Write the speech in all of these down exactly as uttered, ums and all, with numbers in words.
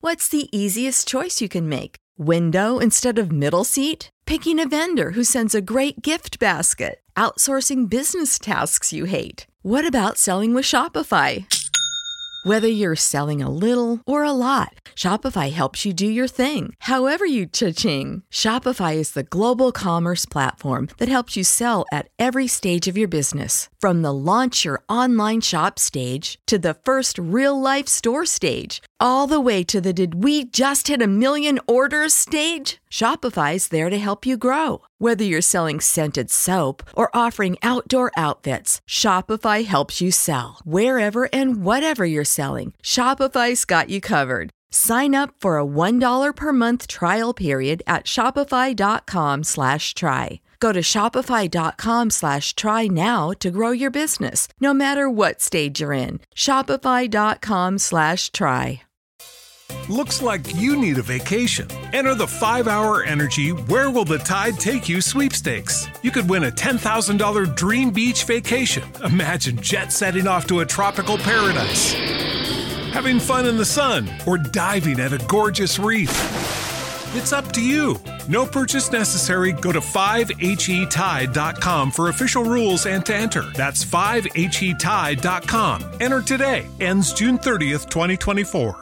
What's the easiest choice you can make? Window instead of middle seat? Picking a vendor who sends a great gift basket? Outsourcing business tasks you hate? What about selling with Shopify? Whether you're selling a little or a lot, Shopify helps you do your thing, however you cha-ching. Shopify is the global commerce platform that helps you sell at every stage of your business. From the launch your online shop stage to the first real-life store stage, all the way to the did we just hit a million orders stage. Shopify's there to help you grow. Whether you're selling scented soap or offering outdoor outfits, Shopify helps you sell. Wherever and whatever you're selling, Shopify's got you covered. Sign up for a one dollar per month trial period at shopify.com slash try. Go to shopify.com slash try now to grow your business, no matter what stage you're in. Shopify.com slash try. Looks like you need a vacation. Enter the five hour Energy Where Will the Tide Take You sweepstakes. You could win a ten thousand dollars dream beach vacation. Imagine jet setting off to a tropical paradise, having fun in the sun, or diving at a gorgeous reef. It's up to you. No purchase necessary. Go to five H E tide dot com for official rules and to enter. That's five H E tide dot com. Enter today. Ends June thirtieth, twenty twenty-four.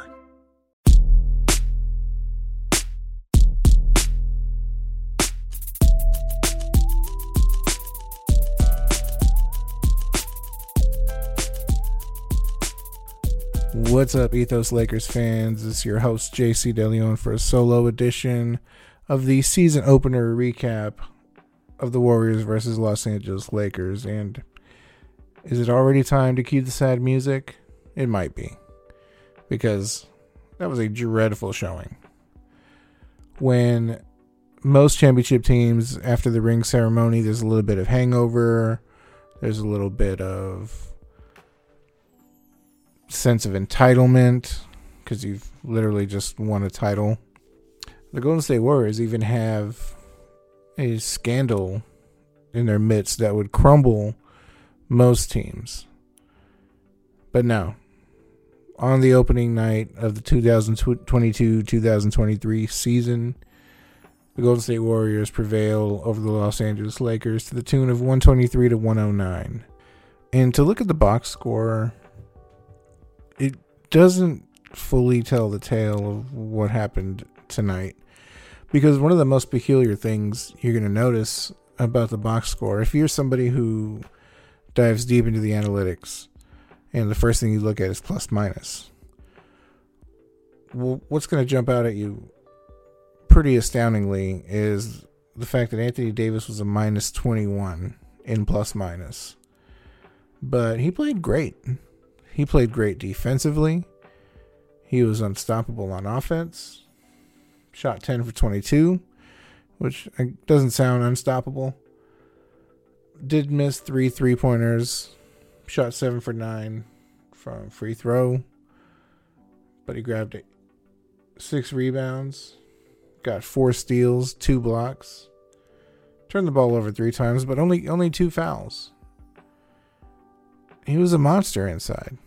What's up, Ethos Lakers fans? This is your host, J C DeLeon, for a solo edition of the season opener recap of the Warriors versus Los Angeles Lakers. And is it already time to cue the sad music? It might be, because that was a dreadful showing. When most championship teams, after the ring ceremony, there's a little bit of hangover, there's a little bit of sense of entitlement because you've literally just won a title. The Golden State Warriors even have a scandal in their midst that would crumble most teams. But no, on the opening night of the two thousand twenty-two two thousand twenty-three season, the Golden State Warriors prevail over the Los Angeles Lakers to the tune of one twenty-three to one oh nine. And to look at the box score, it doesn't fully tell the tale of what happened tonight, because one of the most peculiar things you're going to notice about the box score, if you're somebody who dives deep into the analytics and the first thing you look at is plus minus, well, what's going to jump out at you pretty astoundingly is the fact that Anthony Davis was a minus twenty-one in plus minus, but he played great. He played great defensively. He was unstoppable on offense. Shot ten for twenty-two, which doesn't sound unstoppable. Did miss three three-pointers. Shot seven for nine from free throw. But he grabbed six rebounds. Got four steals, two blocks. Turned the ball over three times, but only, only two fouls. He was a monster inside.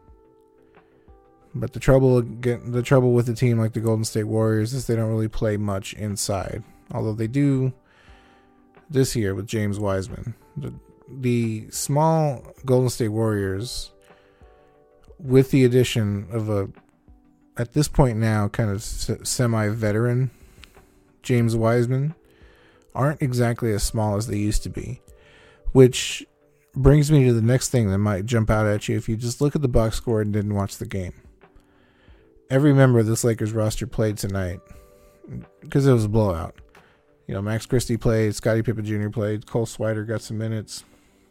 But the trouble the trouble with a team like the Golden State Warriors is they don't really play much inside. Although they do this year with James Wiseman. The, the small Golden State Warriors, with the addition of a, at this point now, kind of semi-veteran James Wiseman, aren't exactly as small as they used to be. Which brings me to the next thing that might jump out at you if you just look at the box score and didn't watch the game. Every member of this Lakers roster played tonight because it was a blowout. You know, Max Christie played, Scottie Pippen Junior played, Cole Swider got some minutes.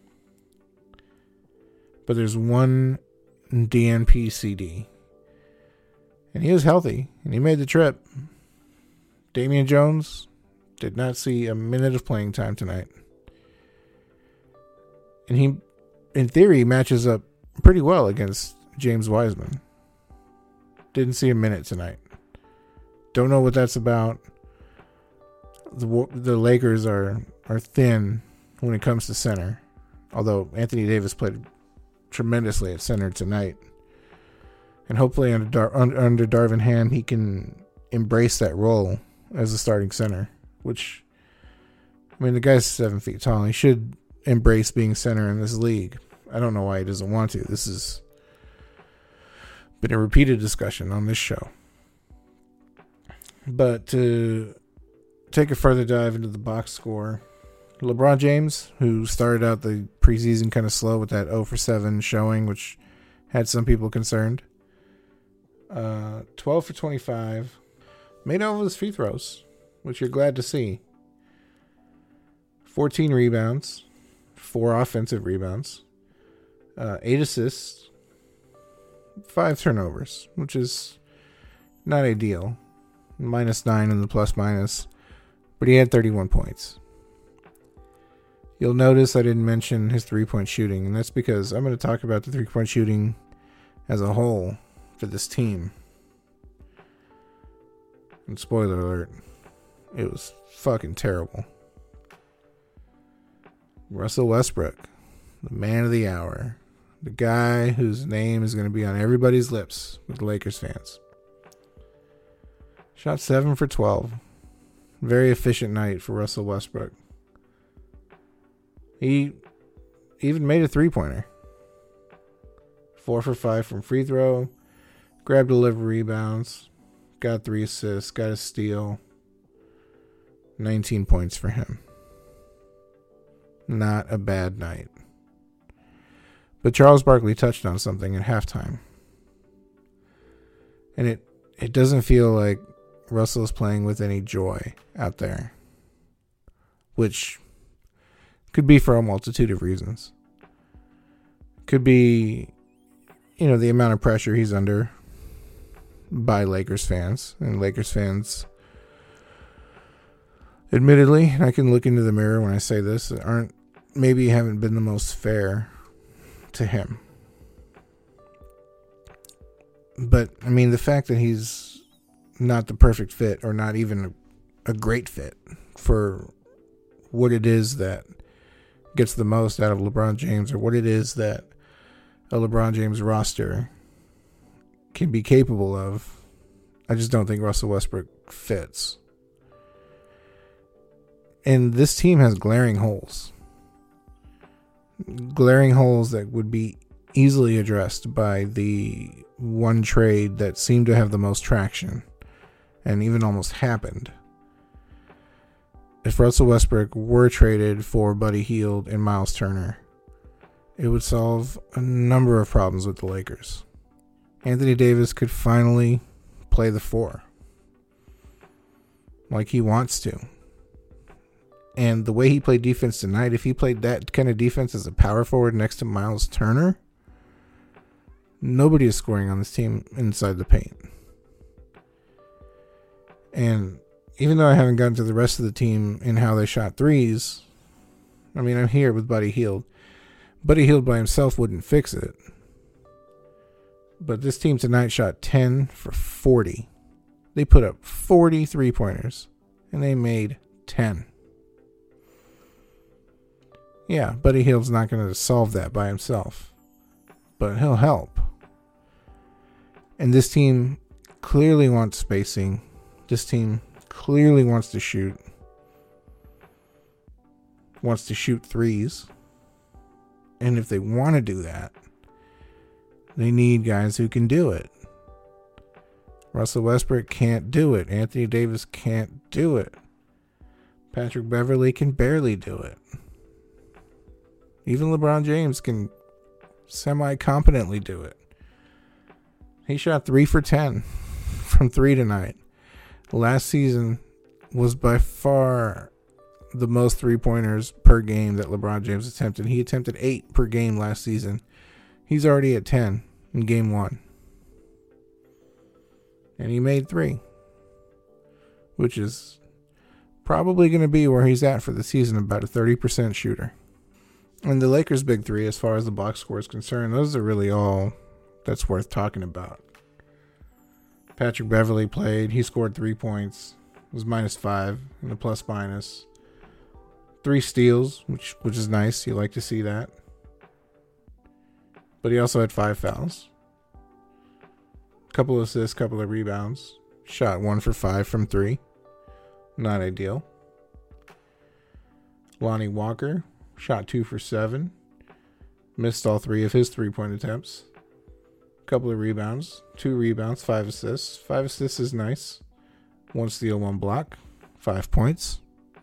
But there's one D N P C D. And he was healthy, and he made the trip. Damian Jones did not see a minute of playing time tonight. And he, in theory, matches up pretty well against James Wiseman. Didn't see a minute tonight. Don't know what that's about. The the Lakers are, are thin when it comes to center. Although Anthony Davis played tremendously at center tonight. And hopefully under, Dar- under Darvin Ham, he can embrace that role as a starting center. Which, I mean, the guy's seven feet tall. He should embrace being center in this league. I don't know why he doesn't want to. This has been a repeated discussion on this show. But to take a further dive into the box score, LeBron James, who started out the preseason kind of slow with that oh for seven showing, which had some people concerned. Uh, twelve for twenty-five. Made all of his free throws, which you're glad to see. fourteen rebounds. Four offensive rebounds. Uh, eight assists. Five turnovers, which is not ideal. Minus nine in the plus minus. But he had thirty-one points. You'll notice I didn't mention his three-point shooting, and that's because I'm going to talk about the three-point shooting as a whole for this team. And spoiler alert, it was fucking terrible. Russell Westbrook, the man of the hour, the guy whose name is going to be on everybody's lips with the Lakers fans. Shot seven for twelve. Very efficient night for Russell Westbrook. He even made a three-pointer. Four for five from free throw. Grabbed eleven rebounds. Got three assists. Got a steal. nineteen points for him. Not a bad night. But Charles Barkley touched on something at halftime. And it, it doesn't feel like Russell's playing with any joy out there. Which could be for a multitude of reasons. Could be, you know, the amount of pressure he's under by Lakers fans. And Lakers fans, admittedly, and I can look into the mirror when I say this, aren't, maybe haven't been the most fair to him. But, I mean, the fact that he's not the perfect fit, or not even a, a great fit for what it is that gets the most out of LeBron James, or what it is that a LeBron James roster can be capable of, I just don't think Russell Westbrook fits. And this team has glaring holes. Glaring holes that would be easily addressed by the one trade that seemed to have the most traction and even almost happened. If Russell Westbrook were traded for Buddy Hield and Miles Turner, it would solve a number of problems with the Lakers. Anthony Davis could finally play the four like he wants to. And the way he played defense tonight, if he played that kind of defense as a power forward next to Miles Turner, nobody is scoring on this team inside the paint. And even though I haven't gotten to the rest of the team and how they shot threes, I mean, I'm here with Buddy Hield. Buddy Hield by himself wouldn't fix it. But this team tonight shot ten for forty. They put up forty three-pointers, and they made ten. Yeah, Buddy Hield's not going to solve that by himself, but he'll help. And this team clearly wants spacing. This team clearly wants to shoot. Wants to shoot threes. And if they want to do that, they need guys who can do it. Russell Westbrook can't do it. Anthony Davis can't do it. Patrick Beverley can barely do it. Even LeBron James can semi-competently do it. He shot three for ten from three tonight. Last season was by far the most three-pointers per game that LeBron James attempted. He attempted eight per game last season. He's already at ten in game one. And he made three, which is probably going to be where he's at for the season, about a thirty percent shooter. And the Lakers' big three, as far as the box score is concerned, those are really all that's worth talking about. Patrick Beverley played. He scored three points. It was minus five in the plus minus. Three steals, which which is nice. You like to see that. But he also had five fouls. Couple of assists, couple of rebounds. Shot one for five from three. Not ideal. Lonnie Walker shot two for seven. Missed all three of his three-point attempts. Couple of rebounds. Two rebounds, five assists. Five assists is nice. One steal, one block. Five points.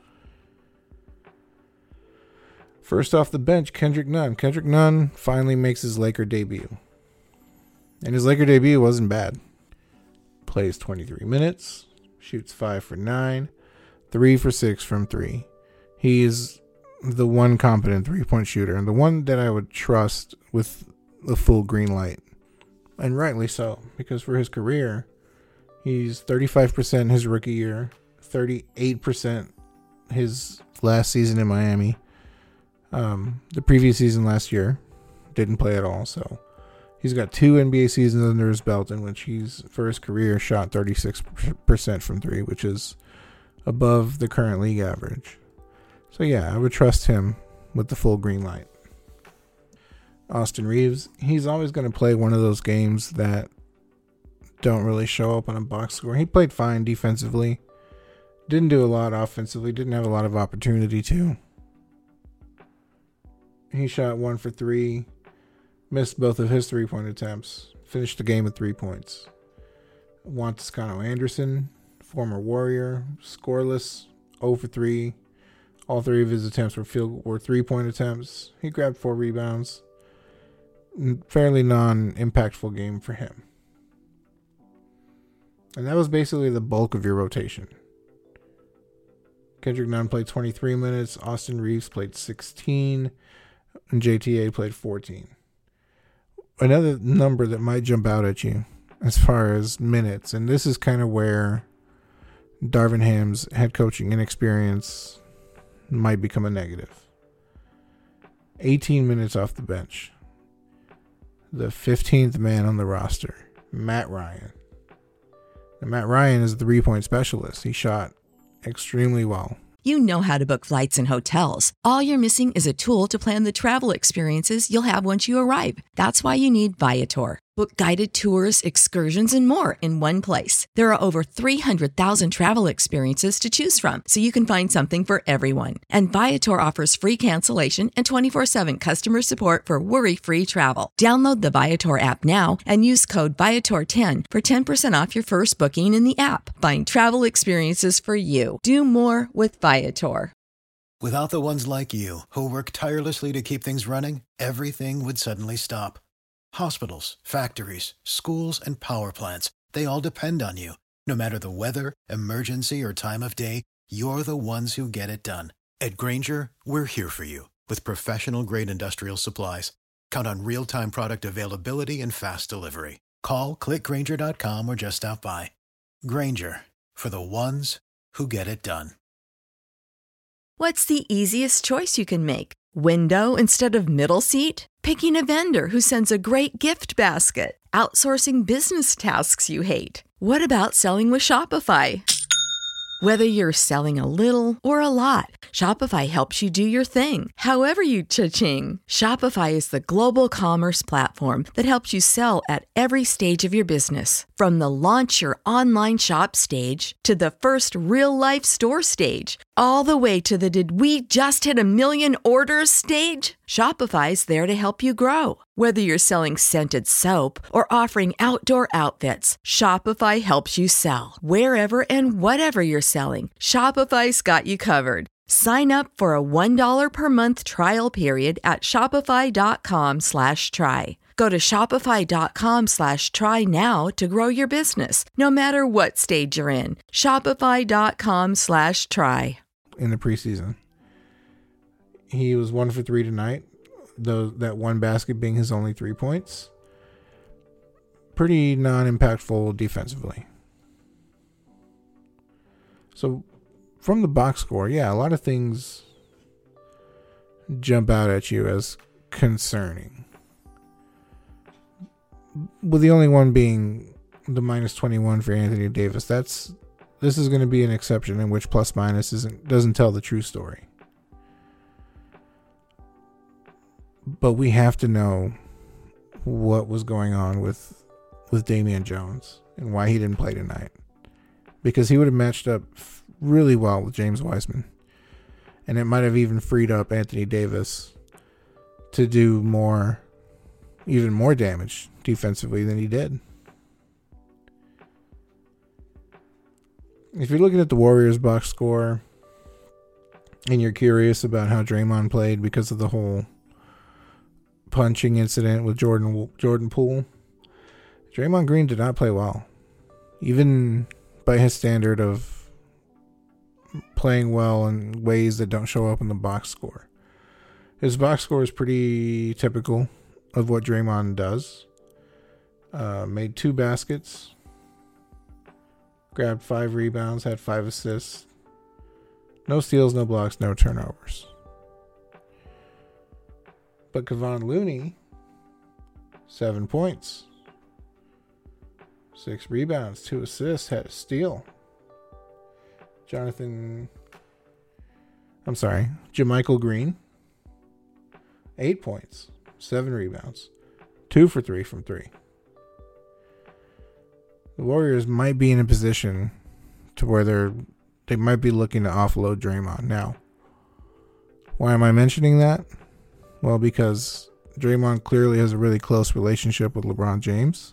First off the bench, Kendrick Nunn. Kendrick Nunn finally makes his Laker debut. And his Laker debut wasn't bad. Plays twenty-three minutes. Shoots five for nine. Three for six from three. He is the one competent three-point shooter. And the one that I would trust with the full green light. And rightly so. Because for his career, he's thirty-five percent his rookie year. thirty-eight percent his last season in Miami. Um, the previous season last year, didn't play at all. So he's got two N B A seasons under his belt in which he's, for his career, shot thirty-six percent from three, which is above the current league average. So yeah, I would trust him with the full green light. Austin Reeves, he's always going to play one of those games that don't really show up on a box score. He played fine defensively. Didn't do a lot offensively. Didn't have a lot of opportunity to. He shot one for three. Missed both of his three-point attempts. Finished the game with three points. Juan Toscano Anderson, former Warrior, scoreless, zero for three. All three of his attempts were field were three-point attempts. He grabbed four rebounds. Fairly non-impactful game for him. And that was basically the bulk of your rotation. Kendrick Nunn played twenty-three minutes. Austin Reeves played sixteen. And J T A played fourteen. Another number that might jump out at you as far as minutes, and this is kind of where Darvin Ham's head coaching inexperience might become a negative. eighteen minutes off the bench. The fifteenth man on the roster, Matt Ryan. Now, Matt Ryan is the three-point specialist. He shot extremely well. You know how to book flights and hotels. All you're missing is a tool to plan the travel experiences you'll have once you arrive. That's why you need Viator. Book guided tours, excursions, and more in one place. There are over three hundred thousand travel experiences to choose from, so you can find something for everyone. And Viator offers free cancellation and twenty-four seven customer support for worry-free travel. Download the Viator app now and use code Viator ten for ten percent off your first booking in the app. Find travel experiences for you. Do more with Viator. Without the ones like you, who work tirelessly to keep things running, everything would suddenly stop. Hospitals, factories, schools, and power plants, they all depend on you. No matter the weather, emergency, or time of day, you're the ones who get it done. At Grainger, we're here for you with professional-grade industrial supplies. Count on real-time product availability and fast delivery. Call, click Grainger dot com, or just stop by. Grainger, for the ones who get it done. What's the easiest choice you can make? Window instead of middle seat? Picking a vendor who sends a great gift basket? Outsourcing business tasks you hate? What about selling with Shopify? Whether you're selling a little or a lot, Shopify helps you do your thing, however you cha-ching. Shopify is the global commerce platform that helps you sell at every stage of your business. From the launch your online shop stage to the first real-life store stage, all the way to the did we just hit a million orders stage. Shopify's there to help you grow. Whether you're selling scented soap or offering outdoor outfits, Shopify helps you sell. Wherever and whatever you're selling, Shopify's got you covered. Sign up for a one dollar per month trial period at shopify.com slash try. Go to shopify.com slash try now to grow your business, no matter what stage you're in. Shopify.com slash try. In the preseason, he was one for three tonight. Though that one basket being his only three points. Pretty non-impactful defensively. So from the box score, yeah, a lot of things jump out at you as concerning. With the only one being the minus twenty-one for Anthony Davis. That's this is going to be an exception in which plus minus isn't doesn't tell the true story. But we have to know what was going on with with Damian Jones and why he didn't play tonight. Because he would have matched up really well with James Wiseman. And it might have even freed up Anthony Davis to do more, even more damage defensively than he did. If you're looking at the Warriors box score and you're curious about how Draymond played because of the whole punching incident with Jordan Jordan Poole, Draymond Green did not play well. Even by his standard of playing well in ways that don't show up in the box score. His box score is pretty typical of what Draymond does. Uh, made two baskets. Grabbed five rebounds. Had five assists. No steals, no blocks, no turnovers. But Kevon Looney, seven points. Six rebounds, two assists, had a steal. Jonathan, I'm sorry, JaMychal Green, eight points, seven rebounds, two for three from three. The Warriors might be in a position to where they're they might be looking to offload Draymond. Now, why am I mentioning that? Well, because Draymond clearly has a really close relationship with LeBron James.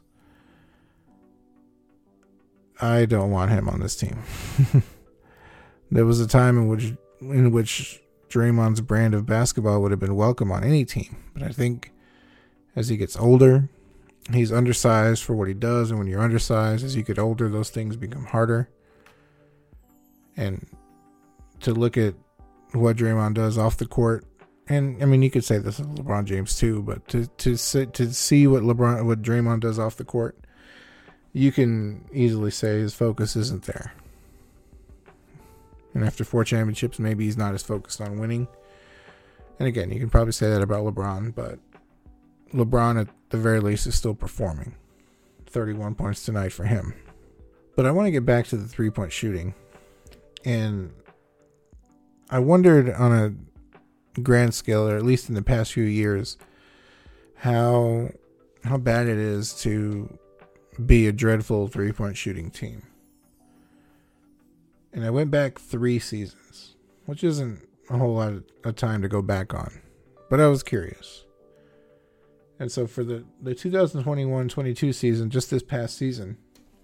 I don't want him on this team. There was a time in which in which Draymond's brand of basketball would have been welcome on any team. But I think as he gets older, he's undersized for what he does. And when you're undersized, as you get older, those things become harder. And to look at what Draymond does off the court, and I mean, you could say this of LeBron James too, but to to sit, to see what LeBron what Draymond does off the court, you can easily say his focus isn't there. And after four championships, maybe he's not as focused on winning. And again, you can probably say that about LeBron, but LeBron at the very least is still performing. thirty-one points tonight for him. But I want to get back to the three-point shooting. And I wondered on a grand scale, or at least in the past few years, how how bad it is to be a dreadful three-point shooting team. And I went back three seasons, which isn't a whole lot of time to go back on, but I was curious. And so for the, the twenty twenty-one twenty-two season, just this past season,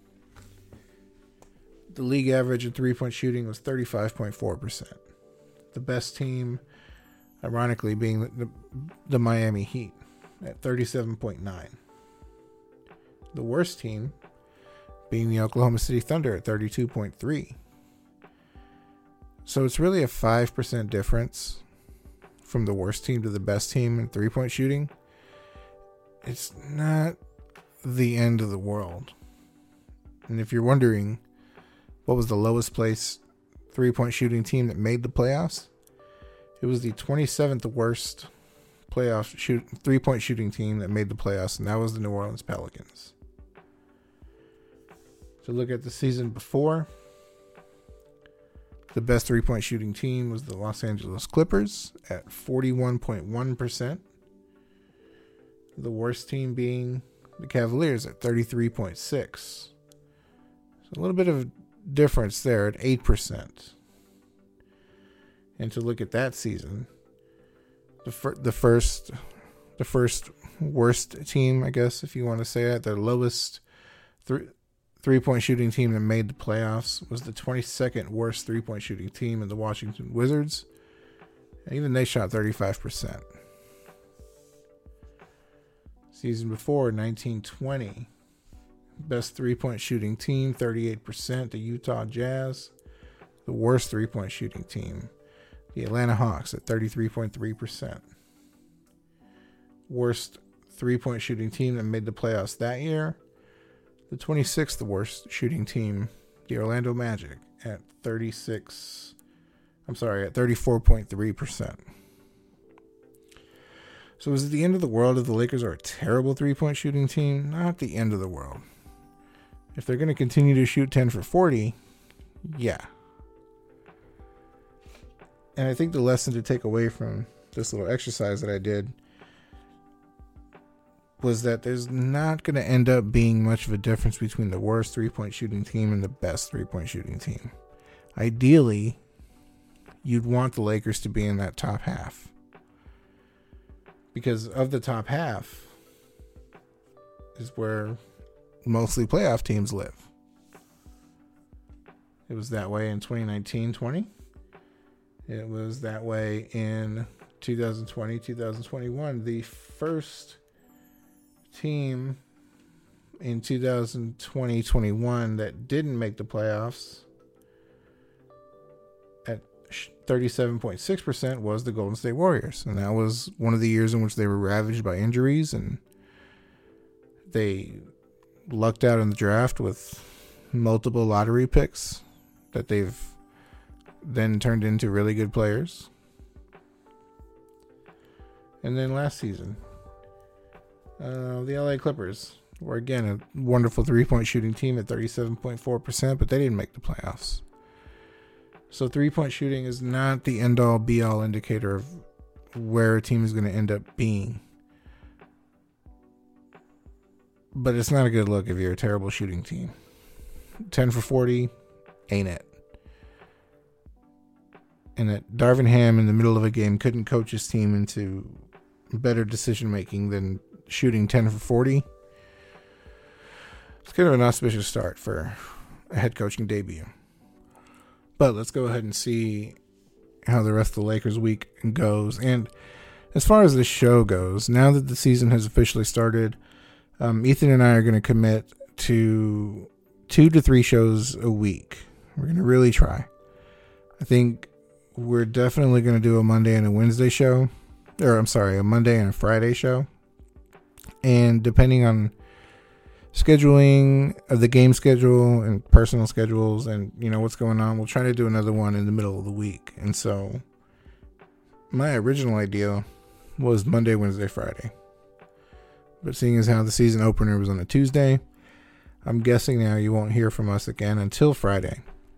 the league average in three-point shooting was thirty-five point four percent. The best team, ironically, being the, the, the Miami Heat at thirty-seven point nine. The worst team being the Oklahoma City Thunder at thirty-two point three. So it's really a five percent difference from the worst team to the best team in three-point shooting. It's not the end of the world. And if you're wondering what was the lowest place three-point shooting team that made the playoffs, it was the twenty-seventh worst playoff shoot three-point shooting team that made the playoffs, and that was the New Orleans Pelicans. To look at the season before, the best three-point shooting team was the Los Angeles Clippers at forty-one point one percent. The worst team being the Cavaliers at thirty-three point six. So a little bit of difference there at eight percent. And to look at that season, the fir- the first the first worst team, I guess, if you want to say it, their lowest three three-point shooting team that made the playoffs was the twenty-second worst three-point shooting team in the Washington Wizards. And even they shot thirty-five percent. Season before, nineteen twenty, best three-point shooting team, thirty-eight percent, the Utah Jazz. The worst three-point shooting team, the Atlanta Hawks at thirty-three point three percent. Worst three-point shooting team that made the playoffs that year, the twenty-sixth worst shooting team, the Orlando Magic at thirty-six, I'm sorry, at thirty-four point three percent. So is it the end of the world if the Lakers are a terrible three-point shooting team? Not the end of the world. If they're going to continue to shoot ten for forty, yeah. And I think the lesson to take away from this little exercise that I did, was that there's not going to end up being much of a difference between the worst three-point shooting team and the best three-point shooting team. Ideally, you'd want the Lakers to be in that top half. Because of the top half is where mostly playoff teams live. It was that way in twenty nineteen twenty. It was that way in twenty twenty twenty twenty-one. The first team in twenty twenty twenty-one that didn't make the playoffs at thirty-seven point six percent was the Golden State Warriors. And that was one of the years in which they were ravaged by injuries, and they lucked out in the draft with multiple lottery picks that they've then turned into really good players. And then last season, uh, the L A Clippers were again a wonderful three-point shooting team at thirty-seven point four percent, but they didn't make the playoffs. So three-point shooting is not the end-all, be-all indicator of where a team is going to end up being. But it's not a good look if you're a terrible shooting team. ten for forty ain't it. And that Darvin Ham in the middle of a game couldn't coach his team into better decision making than shooting ten for forty. It's kind of an auspicious start for a head coaching debut. But let's go ahead and see how the rest of the Lakers week goes. And as far as the show goes, now that the season has officially started, um, Ethan and I are going to commit to two to three shows a week. We're going to really try. I think we're definitely going to do a Monday and a Wednesday show. Or, I'm sorry, a Monday and a Friday show. And depending on scheduling of the game schedule and personal schedules and, you know, what's going on, we'll try to do another one in the middle of the week. And so my original idea was Monday, Wednesday, Friday. But seeing as how the season opener was on a Tuesday, I'm guessing now you won't hear from us again until Friday.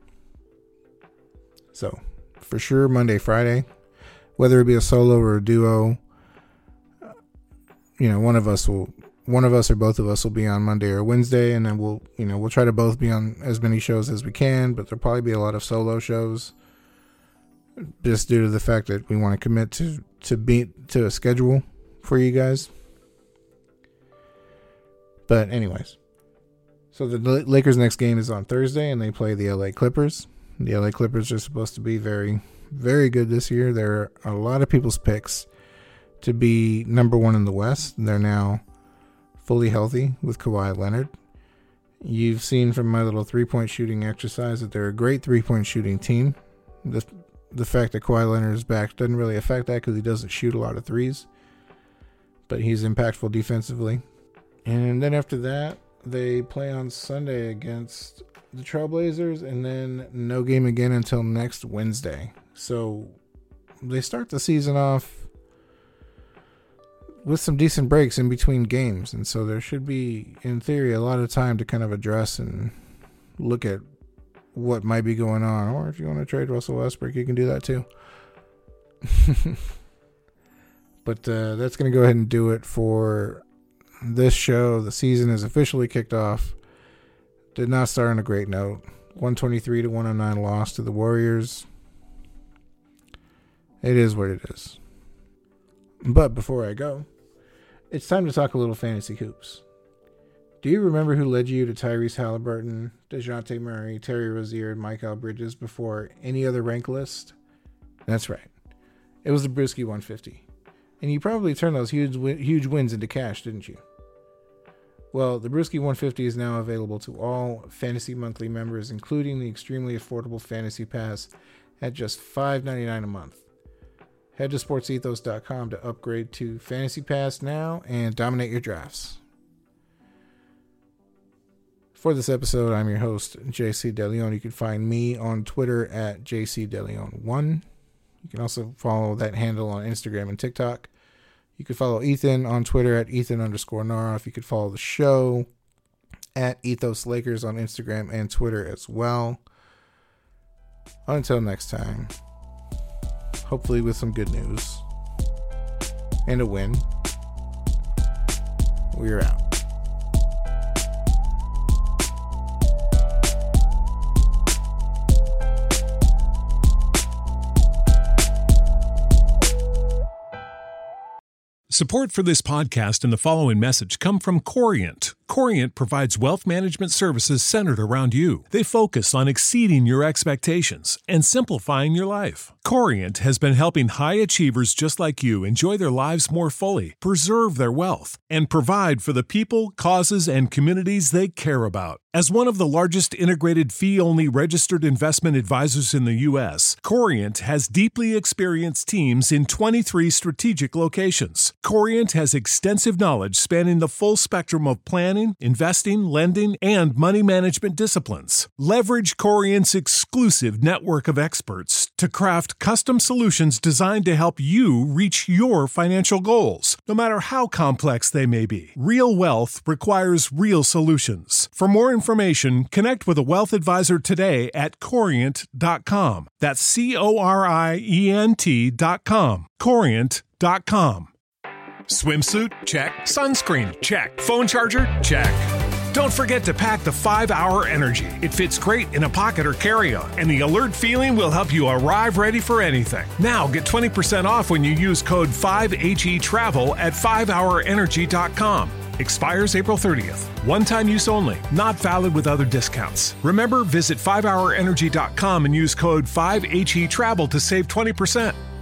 So, for sure, Monday, Friday, whether it be a solo or a duo, you know, one of us will, one of us or both of us will be on Monday or Wednesday, and then we'll, you know, we'll try to both be on as many shows as we can, but there'll probably be a lot of solo shows, just due to the fact that we want to commit to, to be, to a schedule for you guys. But anyways, so the Lakers' next game is on Thursday, and they play the L A Clippers. The L A Clippers are supposed to be very, very good this year. They're a lot of people's picks to be number one in the West. They're now fully healthy with Kawhi Leonard. You've seen from my little three-point shooting exercise that they're a great three-point shooting team. The, the fact that Kawhi Leonard is back doesn't really affect that because he doesn't shoot a lot of threes. But he's impactful defensively. And then after that, they play on Sunday against the Trailblazers, and then no game again until next Wednesday. So they start the season off with some decent breaks in between games, and so there should be, in theory, a lot of time to kind of address and look at what might be going on. Or if you want to trade Russell Westbrook, you can do that too. But uh, that's going to go ahead and do it for this show. The season is officially kicked off. Did not start on a great note. one twenty-three to one oh nine loss to the Warriors. It is what it is. But before I go, it's time to talk a little fantasy hoops. Do you remember who led you to Tyrese Halliburton, DeJounte Murray, Terry Rozier, and Mikal Bridges before any other rank list? That's right. It was the Brewski one fifty. And you probably turned those huge huge wins into cash, didn't you? Well, the Brewski one fifty is now available to all Fantasy Monthly members, including the extremely affordable Fantasy Pass at just five ninety-nine a month. Head to sports ethos dot com to upgrade to Fantasy Pass now and dominate your drafts. For this episode, I'm your host, J C DeLeon. You can find me on Twitter at J C De Leon one. You can also follow that handle on Instagram and TikTok. You can follow Ethan on Twitter at Ethan underscore Naroff. You could follow the show at Ethos Lakers on Instagram and Twitter as well. Until next time, hopefully with some good news and a win. We're out. Support for this podcast and the following message come from Corient. Corient provides wealth management services centered around you. They focus on exceeding your expectations and simplifying your life. Corient has been helping high achievers just like you enjoy their lives more fully, preserve their wealth, and provide for the people, causes, and communities they care about. As one of the largest integrated fee-only registered investment advisors in the U S, Corient has deeply experienced teams in twenty-three strategic locations. Corient has extensive knowledge spanning the full spectrum of planning, investing, lending, and money management disciplines. Leverage Corient's exclusive network of experts to craft custom solutions designed to help you reach your financial goals, no matter how complex they may be. Real wealth requires real solutions. For more information, connect with a wealth advisor today at corient dot com. That's C O R I E N T dot com. corient dot com. Swimsuit? Check. Sunscreen? Check. Phone charger? Check. Don't forget to pack the five hour Energy. It fits great in a pocket or carry-on, and the alert feeling will help you arrive ready for anything. Now get twenty percent off when you use code five H E travel at five hour energy dot com. Expires April thirtieth. One-time use only. Not valid with other discounts. Remember, visit five hour energy dot com and use code five H E travel to save twenty percent.